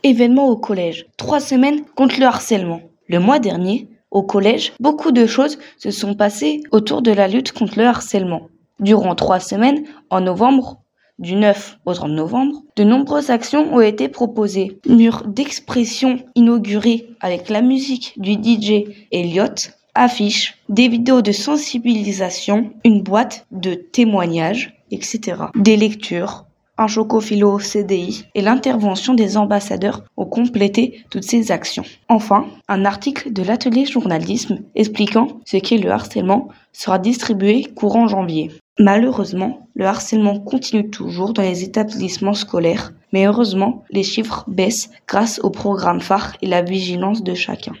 Événements au collège. 3 semaines contre le harcèlement. Le mois dernier, au collège, beaucoup de choses se sont passées autour de la lutte contre le harcèlement. Durant 3 semaines, en novembre, du 9 au 30 novembre, de nombreuses actions ont été proposées. Mur d'expression inauguré avec la musique du DJ Elliot, affiches, des vidéos de sensibilisation, une boîte de témoignages, etc. Des lectures, un chocophilo CDI et l'intervention des ambassadeurs ont complété toutes ces actions. Enfin, un article de l'atelier journalisme expliquant ce qu'est le harcèlement sera distribué courant janvier. Malheureusement, le harcèlement continue toujours dans les établissements scolaires, mais heureusement, les chiffres baissent grâce au programme phare et la vigilance de chacun.